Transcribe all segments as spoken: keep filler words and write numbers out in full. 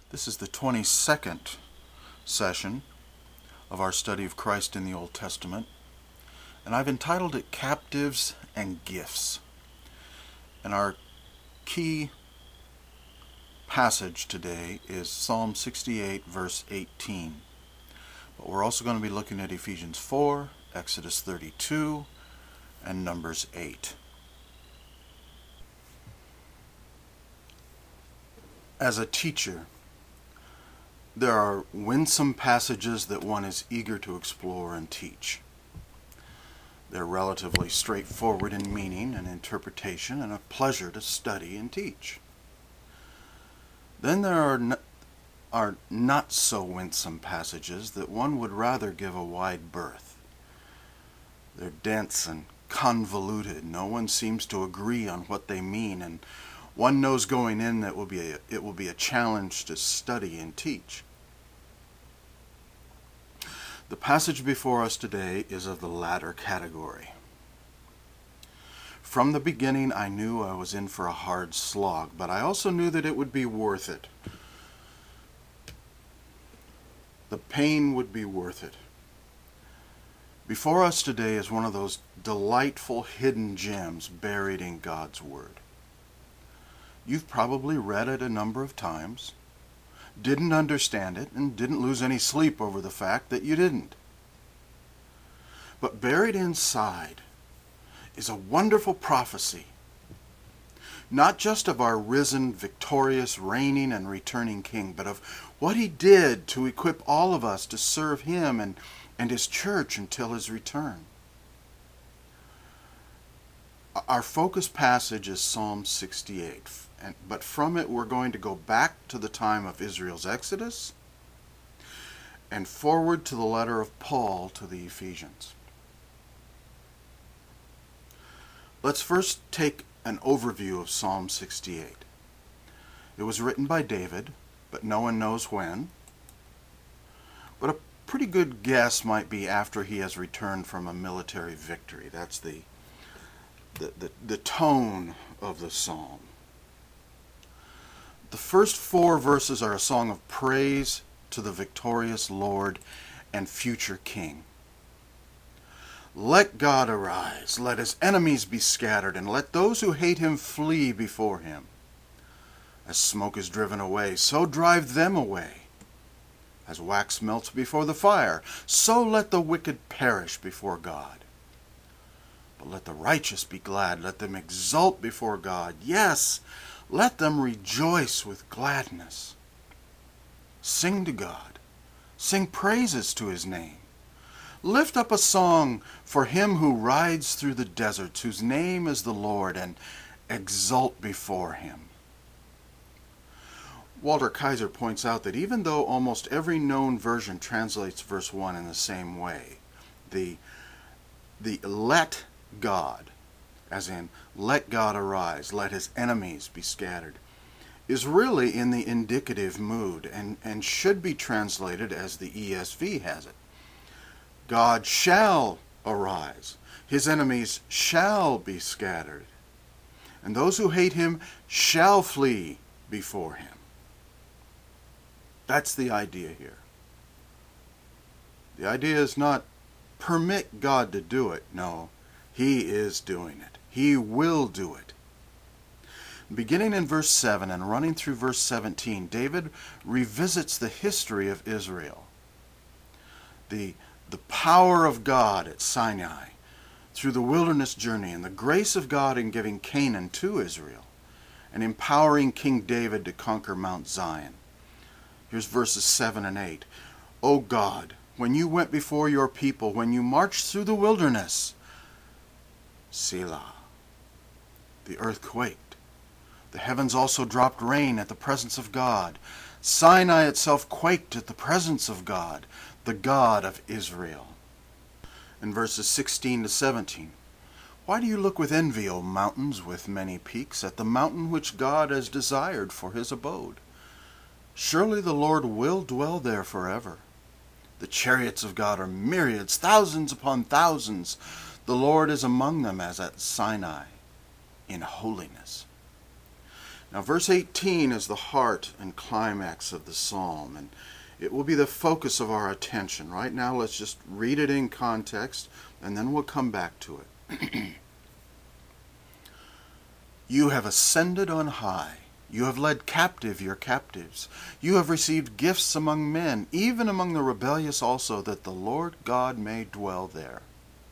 This is the twenty-second session of our study of Christ in the Old Testament, and I've entitled it Captives and Gifts. And our key passage today is Psalm sixty-eight, verse eighteen. But we're also going to be looking at Ephesians four, Exodus thirty-two, and Numbers eight. As a teacher, there are winsome passages that one is eager to explore and teach. They're relatively straightforward in meaning and interpretation and a pleasure to study and teach. Then there are, n- are not so winsome passages that one would rather give a wide berth. They're dense and convoluted. No one seems to agree on what they mean, and one knows going in that will be a, it will be a challenge to study and teach. The passage before us today is of the latter category. From the beginning, I knew I was in for a hard slog, but I also knew that it would be worth it. The pain would be worth it. Before us today is one of those delightful hidden gems buried in God's Word. You've probably read it a number of times, didn't understand it, and didn't lose any sleep over the fact that you didn't. But buried inside is a wonderful prophecy, not just of our risen, victorious, reigning, and returning King, but of what he did to equip all of us to serve him and, and his church until his return. Our focus passage is Psalm sixty-eight, and, but from it we're going to go back to the time of Israel's Exodus and forward to the letter of Paul to the Ephesians. Let's first take an overview of Psalm sixty-eight. It was written by David, but no one knows when. But a pretty good guess might be after he has returned from a military victory. That's the The, the, the tone of the psalm. The first four verses are a song of praise to the victorious Lord and future King. Let God arise, let his enemies be scattered, and let those who hate him flee before him. As smoke is driven away, so drive them away. As wax melts before the fire, so let the wicked perish before God. But let the righteous be glad, let them exult before God. Yes, let them rejoice with gladness. Sing to God, sing praises to his name. Lift up a song for him who rides through the deserts, whose name is the Lord, and exult before him. Walter Kaiser points out that even though almost every known version translates verse one in the same way, the, the let God, as in let God arise, let his enemies be scattered, is really in the indicative mood and, and should be translated as the E S V has it. God shall arise, his enemies shall be scattered, and those who hate him shall flee before him. That's the idea here. The idea is not permit God to do it. No. He is doing it. He will do it. Beginning in verse seven and running through verse seventeen, David revisits the history of Israel. The, the power of God at Sinai through the wilderness journey and the grace of God in giving Canaan to Israel and empowering King David to conquer Mount Zion. Here's verses seven and eight. O God, when you went before your people, when you marched through the wilderness, Selah. The earth quaked. The heavens also dropped rain at the presence of God. Sinai itself quaked at the presence of God, the God of Israel. In verses sixteen to seventeen, why do you look with envy, O mountains with many peaks, at the mountain which God has desired for his abode? Surely the Lord will dwell there forever. The chariots of God are myriads, thousands upon thousands. The Lord is among them as at Sinai, in holiness. Now, verse eighteen is the heart and climax of the psalm, and it will be the focus of our attention. Right now, let's just read it in context, and then we'll come back to it. You have ascended on high. You have led captive your captives. You have received gifts among men, even among the rebellious also, that the Lord God may dwell there.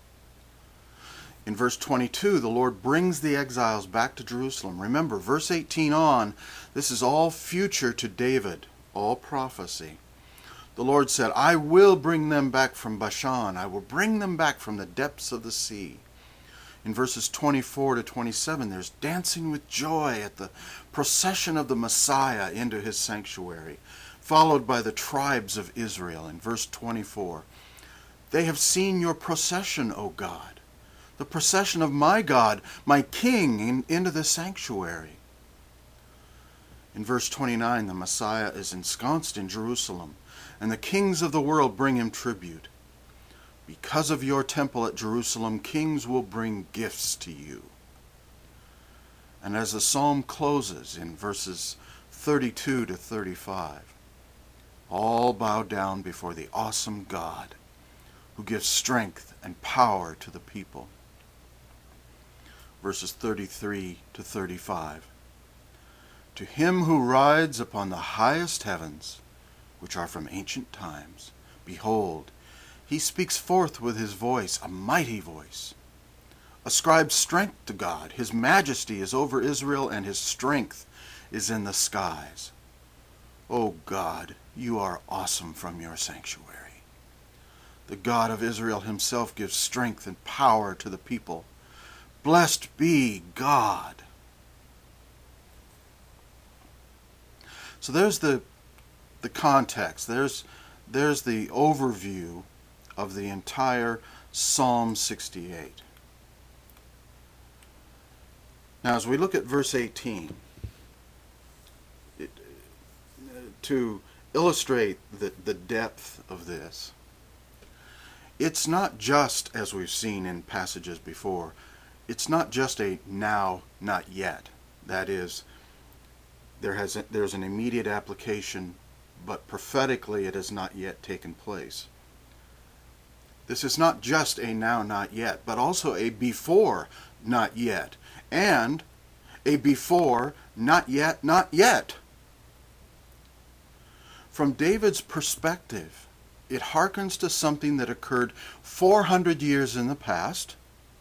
In verse twenty-two, the Lord brings the exiles back to Jerusalem. Remember, verse eighteen on, this is all future to David, all prophecy. The Lord said, I will bring them back from Bashan. I will bring them back from the depths of the sea. In verses twenty-four to twenty-seven, there's dancing with joy at the procession of the Messiah into his sanctuary, followed by the tribes of Israel. In verse twenty-four, they have seen your procession, O God, the procession of my God, my King, in, into the sanctuary. In verse twenty-nine, the Messiah is ensconced in Jerusalem, and the kings of the world bring him tribute. Because of your temple at Jerusalem, kings will bring gifts to you. And as the psalm closes in verses thirty-two to thirty-five, all bow down before the awesome God who gives strength and power to the people. Verses thirty-three to thirty-five. To him who rides upon the highest heavens, which are from ancient times, behold, he speaks forth with his voice, a mighty voice. Ascribe strength to God. His majesty is over Israel, and his strength is in the skies. O God, you are awesome from your sanctuary. The God of Israel himself gives strength and power to the people. Blessed be God. So there's the, the context. There's, there's the overview of the entire Psalm sixty-eight. Now, as we look at verse eighteen, it, to illustrate the, the depth of this, it's not just, as we've seen in passages before, it's not just a now, not yet. That is, there has a, there's an immediate application, but prophetically it has not yet taken place. This is not just a now, not yet, but also a before, not yet, and a before, not yet, not yet. From David's perspective, it harkens to something that occurred four hundred years in the past,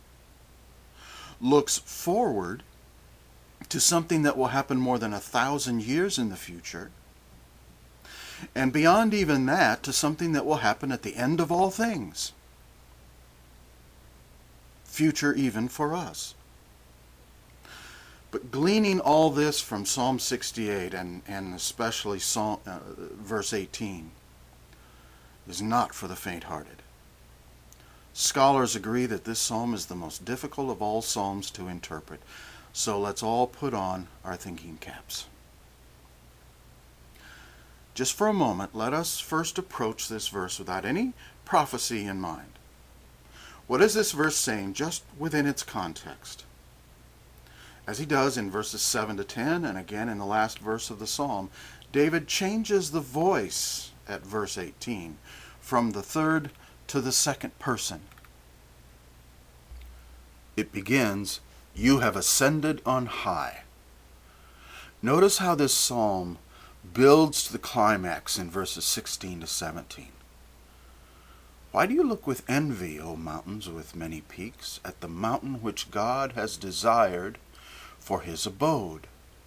looks forward to something that will happen more than a thousand years in the future, and beyond even that, to something that will happen at the end of all things. Future even for us. But gleaning all this from Psalm sixty-eight, and, and especially Psalm, uh, verse eighteen, is not for the faint-hearted. Scholars agree that this psalm is the most difficult of all psalms to interpret, so let's all put on our thinking caps. Just for a moment, let us first approach this verse without any prophecy in mind. What is this verse saying just within its context? As he does in verses seven to ten, and again in the last verse of the psalm, David changes the voice at verse eighteen from the third to the second person. It begins, you have ascended on high. Notice how this psalm builds to the climax in verses sixteen to seventeen. Why do you look with envy, O mountains with many peaks, at the mountain which God has desired for his abode?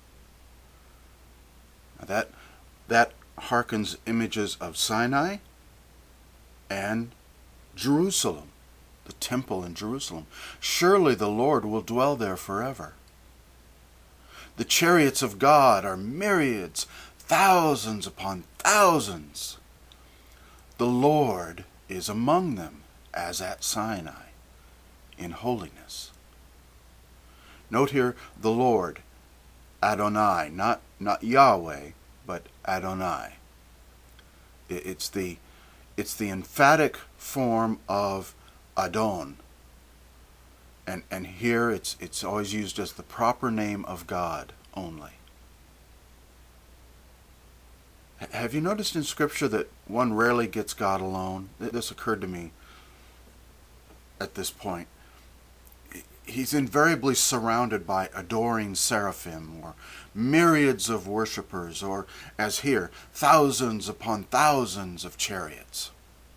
Now that, that harkens images of Sinai and Jerusalem, the temple in Jerusalem. Surely the Lord will dwell there forever. The chariots of God are myriads, thousands upon thousands. The Lord is among them, as at Sinai, in holiness. Note here the Lord, Adonai, not, not Yahweh, but Adonai. It's the, it's the emphatic form of Adon. And, and here it's, it's always used as the proper name of God only. have you noticed in Scripture that one rarely gets God alone? This occurred to me at this point. He's invariably surrounded by adoring seraphim or myriads of worshipers, or, as here, thousands upon thousands of chariots.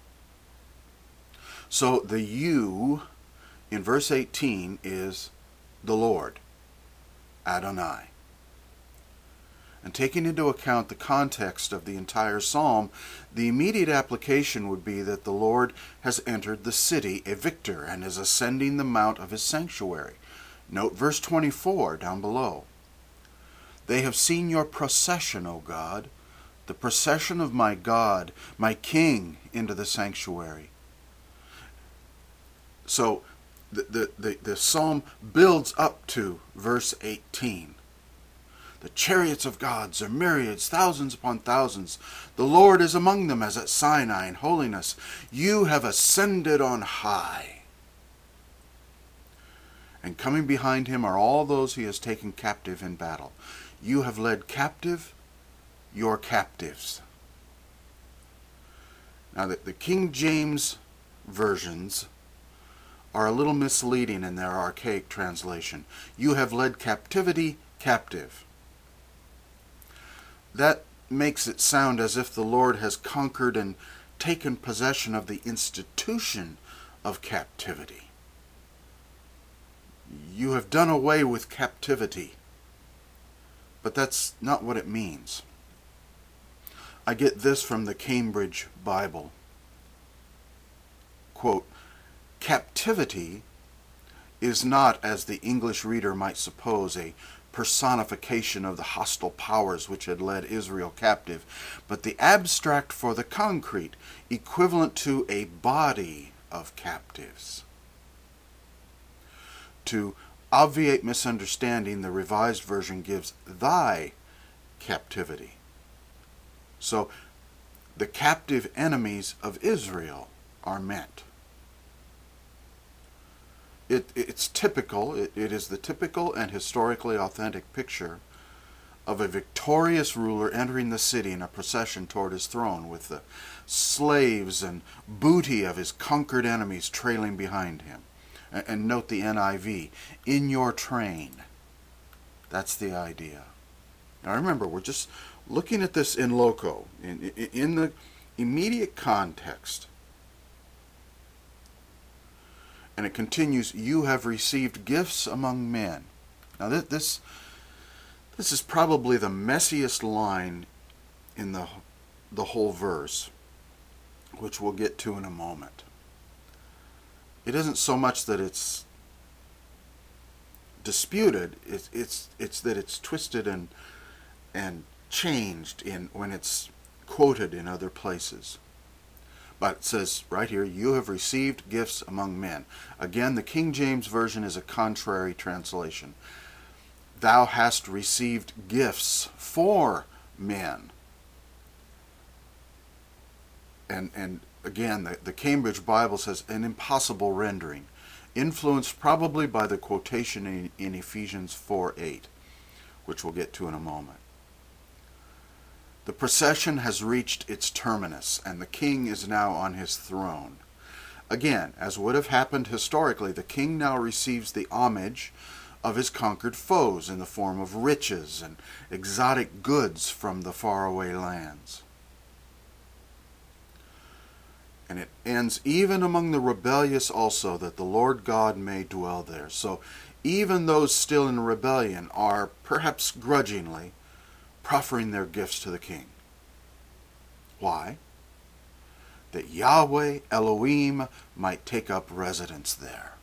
So the you in verse eighteen is the Lord, Adonai. And taking into account the context of the entire psalm, the immediate application would be that the Lord has entered the city a victor and is ascending the mount of his sanctuary. Note verse twenty-four down below. They have seen your procession, O God, the procession of my God, my King, into the sanctuary. So the, the, the, the psalm builds up to verse eighteen. The chariots of gods are myriads, thousands upon thousands. The Lord is among them as at Sinai in holiness. You have ascended on high. And coming behind him are all those he has taken captive in battle. You have led captive your captives. Now, the, the King James versions are a little misleading in their archaic translation. You have led captivity captive. That makes it sound as if the Lord has conquered and taken possession of the institution of captivity. You have done away with captivity. But that's not what it means. I get this from the Cambridge Bible. Quote, captivity is not, as the English reader might suppose, a personification of the hostile powers which had led Israel captive, but the abstract for the concrete, equivalent to a body of captives. To obviate misunderstanding, the Revised Version gives thy captivity. So the captive enemies of Israel are meant. It, it's typical, it, it is the typical and historically authentic picture of a victorious ruler entering the city in a procession toward his throne, with the slaves and booty of his conquered enemies trailing behind him. And, and note the N I V, in your train. That's the idea. Now remember, we're just looking at this in loco, in, in, in the immediate context. And it continues, you have received gifts among men. Now this, this, this is probably the messiest line in the, the whole verse, which we'll get to in a moment. It isn't so much that it's disputed, it's, it's, it's that it's twisted and, and changed in, when it's quoted in other places. But it says right here, you have received gifts among men. Again, the King James Version is a contrary translation. Thou hast received gifts for men. And, and again, the, the Cambridge Bible says an impossible rendering, influenced probably by the quotation in, in Ephesians four eight, which we'll get to in a moment. The procession has reached its terminus, and the king is now on his throne. Again, as would have happened historically, the king now receives the homage of his conquered foes in the form of riches and exotic goods from the faraway lands. And it ends, even among the rebellious also, that the Lord God may dwell there. So even those still in rebellion are, perhaps grudgingly, proffering their gifts to the king. Why? That Yahweh Elohim might take up residence there.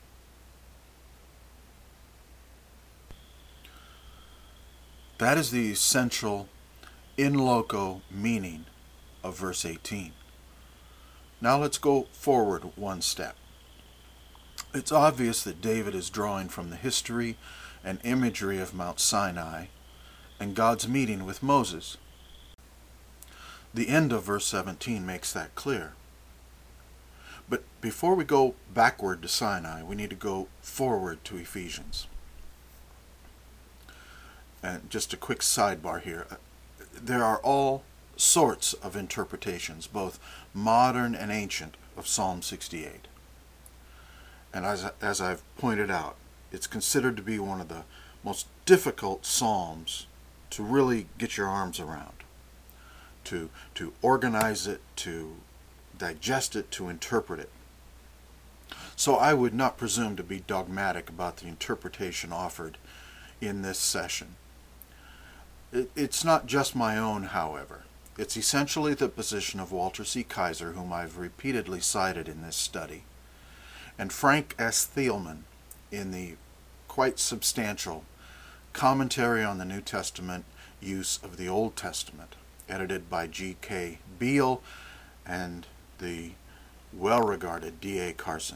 That is the essential in loco meaning of verse eighteen. Now let's go forward one step. It's obvious that David is drawing from the history and imagery of Mount Sinai and God's meeting with Moses. The end of verse seventeen makes that clear. But before we go backward to Sinai, we need to go forward to Ephesians. And just a quick sidebar here. There are all sorts of interpretations, both modern and ancient, of Psalm sixty-eight. And as, as I've pointed out, it's considered to be one of the most difficult psalms to really get your arms around, to, to organize it, to digest it, to interpret it. So I would not presume to be dogmatic about the interpretation offered in this session. It, it's not just my own, however. It's essentially the position of Walter C. Kaiser, whom I've repeatedly cited in this study, and Frank S. Thielman in the quite substantial Commentary on the New Testament Use of the Old Testament, edited by G K Beale and the well-regarded D A Carson.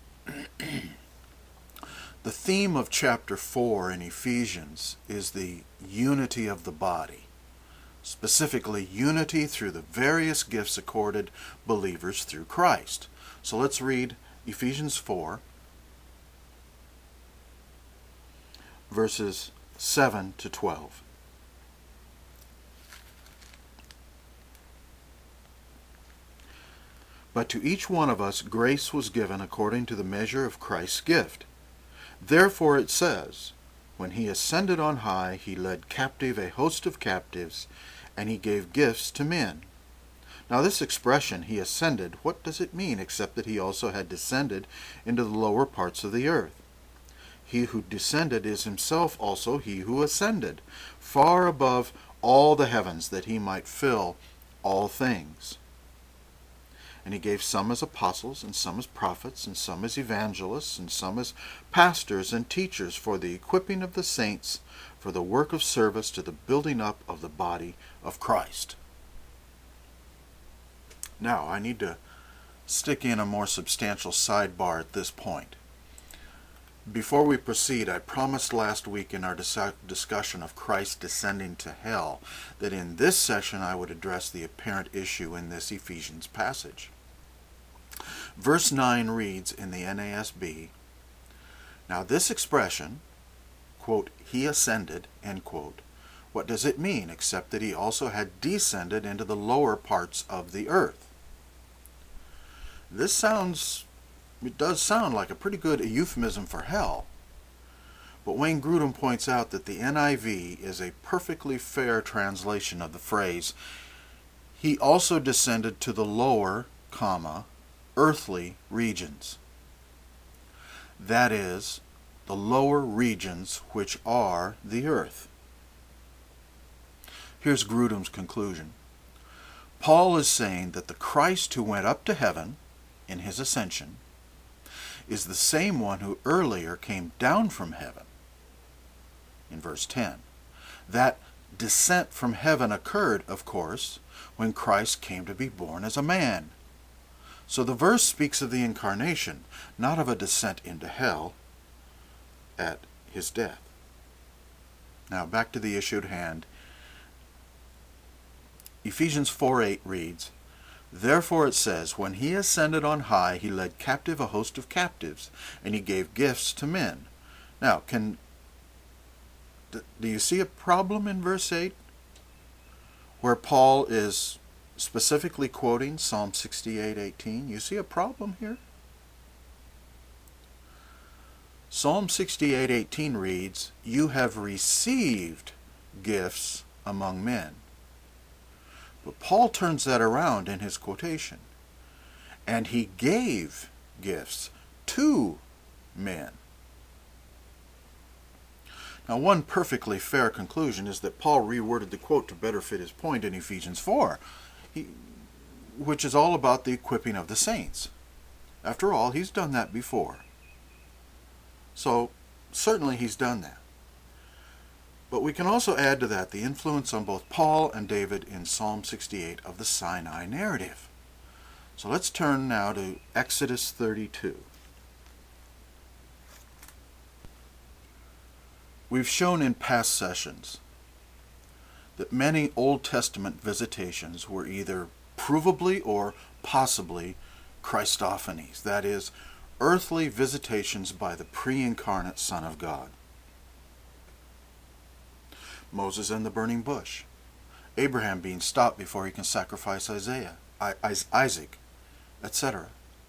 The theme of chapter four in Ephesians is the unity of the body, specifically unity through the various gifts accorded believers through Christ. So let's read Ephesians four, verses seven to twelve. But to each one of us grace was given according to the measure of Christ's gift. Therefore it says, when he ascended on high, he led captive a host of captives, and he gave gifts to men. Now this expression, he ascended, what does it mean except that he also had descended into the lower parts of the earth? He who descended is himself also he who ascended, far above all the heavens, that he might fill all things. And he gave some as apostles, and some as prophets, and some as evangelists, and some as pastors and teachers, for the equipping of the saints, for the work of service to the building up of the body of Christ. Now, I need to stick in a more substantial sidebar at this point. Before we proceed, I promised last week in our dis- discussion of Christ descending to hell that in this session I would address the apparent issue in this Ephesians passage. Verse nine reads in the N A S B, now this expression, quote, he ascended, end quote, what does it mean except that he also had descended into the lower parts of the earth? This sounds, it does sound like a pretty good euphemism for hell. But Wayne Grudem points out that the N I V is a perfectly fair translation of the phrase, he also descended to the lower, comma, earthly regions. That is, the lower regions which are the earth. Here's Grudem's conclusion. Paul is saying that the Christ who went up to heaven in his ascension is the same one who earlier came down from heaven. In verse ten, that descent from heaven occurred, of course, when Christ came to be born as a man. So the verse speaks of the incarnation, not of a descent into hell at his death. Now back to the issue at hand. Ephesians four eight reads, therefore it says, when he ascended on high, he led captive a host of captives, and he gave gifts to men. Now, can do you see a problem in verse eight? Where Paul is specifically quoting Psalm sixty-eight eighteen. You see a problem here? Psalm sixty-eight eighteen reads, you have received gifts among men. But Paul turns that around in his quotation. And he gave gifts to men. Now, one perfectly fair conclusion is that Paul reworded the quote to better fit his point in Ephesians four, he, which is all about the equipping of the saints. After all, he's done that before. So, certainly he's done that. But we can also add to that the influence on both Paul and David in Psalm sixty-eight of the Sinai narrative. So let's turn now to Exodus thirty-two. We've shown in past sessions that many Old Testament visitations were either provably or possibly Christophanies, that is, earthly visitations by the pre-incarnate Son of God. Moses and the burning bush, Abraham being stopped before he can sacrifice Isaiah, Isaac, et cetera.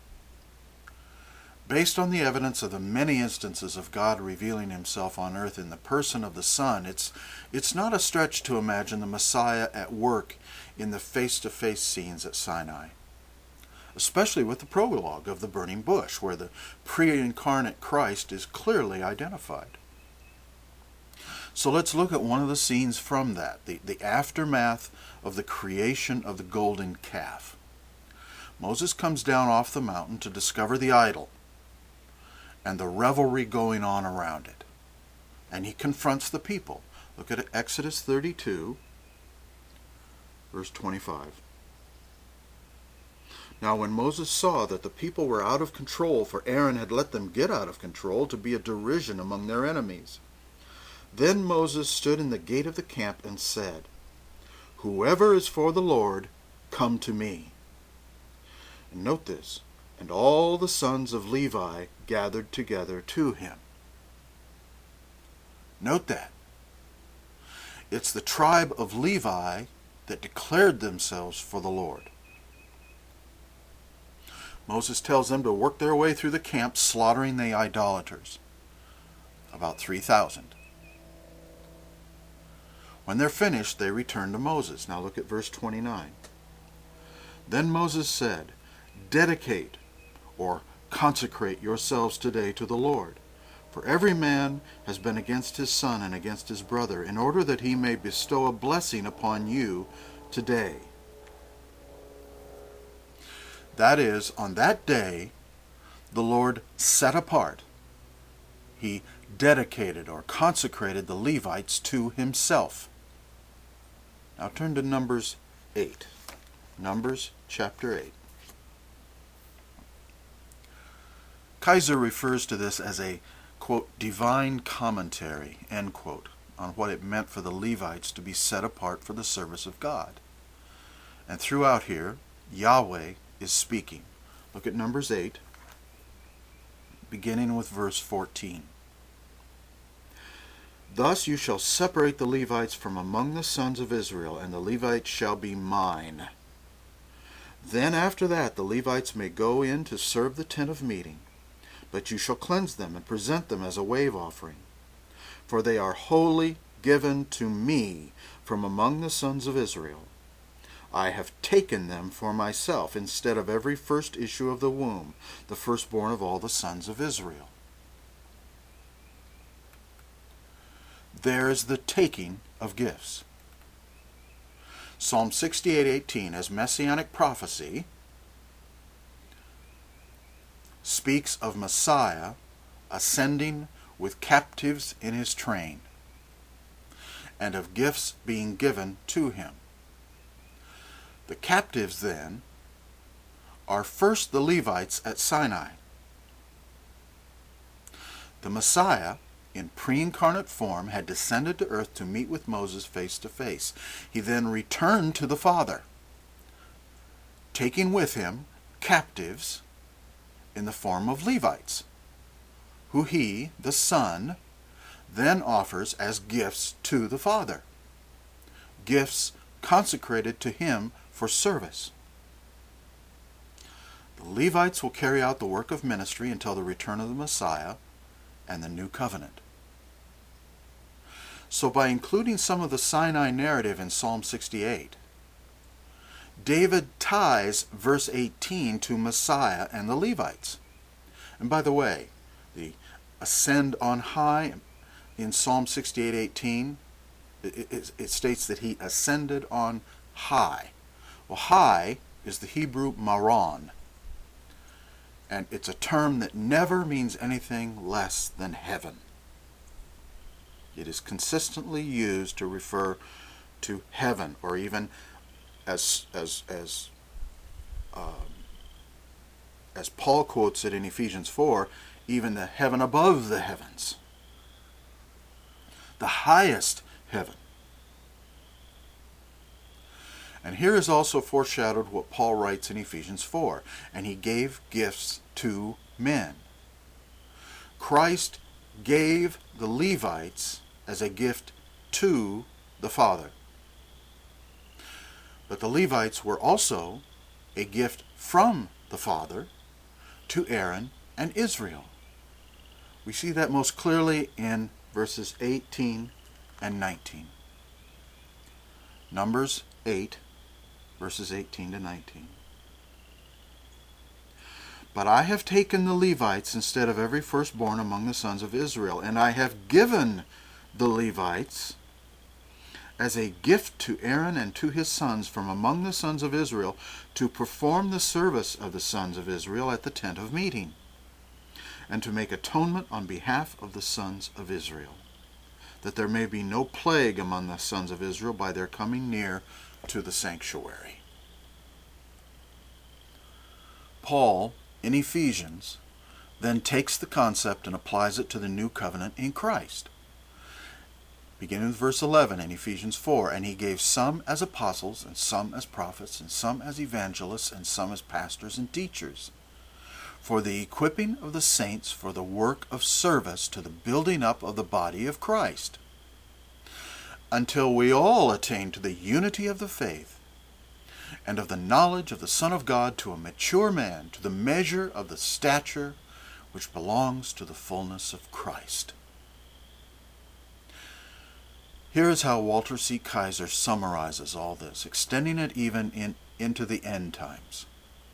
Based on the evidence of the many instances of God revealing himself on earth in the person of the Son, it's, it's not a stretch to imagine the Messiah at work in the face-to-face scenes at Sinai, especially with the prologue of the burning bush, where the pre-incarnate Christ is clearly identified. So let's look at one of the scenes from that, the, the aftermath of the creation of the golden calf. Moses comes down off the mountain to discover the idol and the revelry going on around it. And he confronts the people. Look at Exodus thirty-two, verse twenty-five. Now when Moses saw that the people were out of control, for Aaron had let them get out of control to be a derision among their enemies, then Moses stood in the gate of the camp and said, Whoever is for the Lord, come to me. And note this, and all the sons of Levi gathered together to him. Note that. It's the tribe of Levi that declared themselves for the Lord. Moses tells them to work their way through the camp, slaughtering the idolaters. About three thousand. When they're finished, they return to Moses. Now look at verse twenty-nine. Then Moses said, Dedicate, or consecrate yourselves today to the Lord. For every man has been against his son and against his brother, in order that he may bestow a blessing upon you today. That is, on that day, the Lord set apart. He dedicated or consecrated the Levites to himself. Now turn to Numbers eight. Numbers chapter eight. Kaiser refers to this as a, quote, divine commentary, end quote, on what it meant for the Levites to be set apart for the service of God. And throughout here, Yahweh is speaking. Look at Numbers eight, beginning with verse fourteen. Thus you shall separate the Levites from among the sons of Israel, and the Levites shall be mine. Then after that the Levites may go in to serve the tent of meeting, but you shall cleanse them and present them as a wave offering. For they are wholly given to me from among the sons of Israel. I have taken them for myself instead of every first issue of the womb, the firstborn of all the sons of Israel. There's the taking of gifts. Psalm sixty-eight eighteen, as messianic prophecy, speaks of Messiah ascending with captives in his train, and of gifts being given to him. The captives, then, are first the Levites at Sinai. The Messiah, in pre-incarnate form, had descended to earth to meet with Moses face to face. He then returned to the Father, taking with him captives in the form of Levites, who he, the Son, then offers as gifts to the Father, gifts consecrated to him for service. The Levites will carry out the work of ministry until the return of the Messiah and the new covenant. So by including some of the Sinai narrative in Psalm sixty-eight, David ties verse eighteen to Messiah and the Levites. And by the way, the ascend on high in Psalm sixty-eight eighteen, it, it, it states that he ascended on high. Well, high is the Hebrew maron, and it's a term that never means anything less than heaven. It is consistently used to refer to heaven, or even as as as um, as Paul quotes it in Ephesians four, even the heaven above the heavens, the highest heaven. And here is also foreshadowed what Paul writes in Ephesians four, and he gave gifts to men. Christ gave the Levites as a gift to the Father. But the Levites were also a gift from the Father to Aaron and Israel. We see that most clearly in verses eighteen and nineteen. Numbers eight, verses eighteen to nineteen. But I have taken the Levites instead of every firstborn among the sons of Israel, and I have given the Levites as a gift to Aaron and to his sons from among the sons of Israel to perform the service of the sons of Israel at the tent of meeting, and to make atonement on behalf of the sons of Israel, that there may be no plague among the sons of Israel by their coming near to the sanctuary. Paul, in Ephesians, then takes the concept and applies it to the new covenant in Christ. Beginning with verse eleven in Ephesians four, and he gave some as apostles, and some as prophets, and some as evangelists, and some as pastors and teachers, for the equipping of the saints for the work of service to the building up of the body of Christ, until we all attain to the unity of the faith and of the knowledge of the Son of God, to a mature man, to the measure of the stature which belongs to the fullness of Christ. Here is how Walter C. Kaiser summarizes all this, extending it even in, into the end times.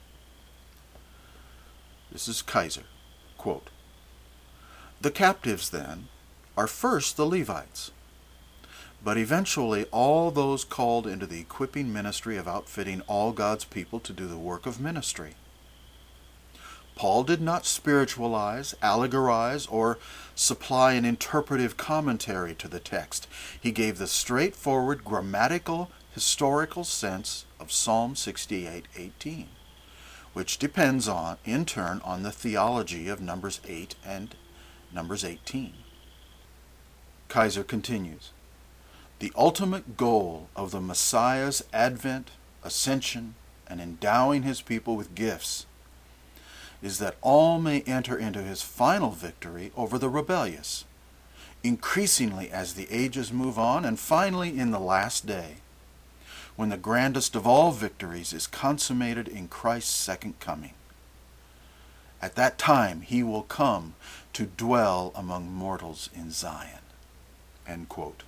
This is Kaiser, quote, "The captives, then, are first the Levites, but eventually all those called into the equipping ministry of outfitting all God's people to do the work of ministry. Paul did not spiritualize, allegorize, or supply an interpretive commentary to the text. He gave the straightforward grammatical, historical sense of Psalm sixty-eight eighteen, which depends on, in turn, on the theology of Numbers eight and Numbers eighteen. Kaiser continues, "The ultimate goal of the Messiah's advent, ascension, and endowing his people with gifts is that all may enter into his final victory over the rebellious, increasingly as the ages move on, and finally in the last day, when the grandest of all victories is consummated in Christ's second coming. At that time he will come to dwell among mortals in Zion." End quote.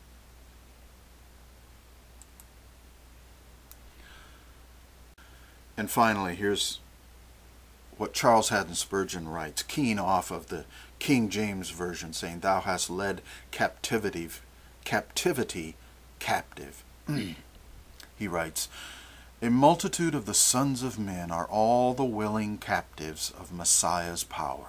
And finally, here's what Charles Haddon Spurgeon writes, keying off of the King James Version, saying, "Thou hast led captivity, captivity captive." He writes, "A multitude of the sons of men are all the willing captives of Messiah's power.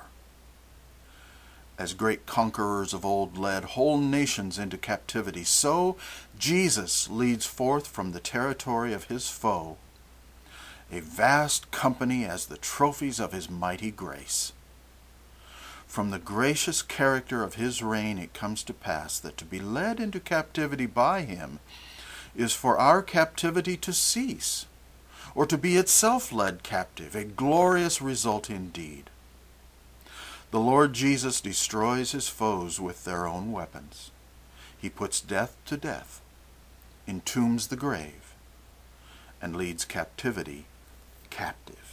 As great conquerors of old led whole nations into captivity, so Jesus leads forth from the territory of his foe a vast company as the trophies of his mighty grace. From the gracious character of his reign it comes to pass that to be led into captivity by him is for our captivity to cease, or to be itself led captive, a glorious result indeed. The Lord Jesus destroys his foes with their own weapons. He puts death to death, entombs the grave, and leads captivity captive."